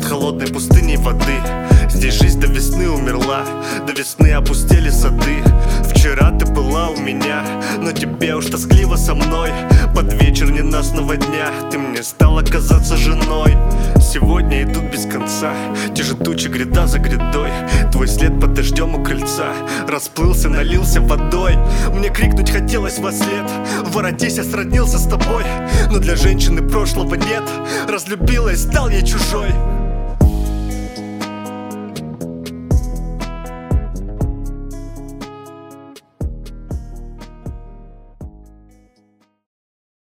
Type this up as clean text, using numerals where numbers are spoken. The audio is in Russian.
холодной пустыней воды. Здесь жизнь до весны умерла, до весны опустели сады. Вчера ты была у меня, но тебе уж тоскливо со мной. Под вечер ненастного дня ты мне стала казаться женой. Сегодня идут без конца те же тучи, гряда за грядой. Твой след под дождем у крыльца расплылся, налился водой. Мне крикнуть хотелось вослед: воротись, я сроднился с тобой. Но для женщины прошлого нет, разлюбила и стал ей чужой.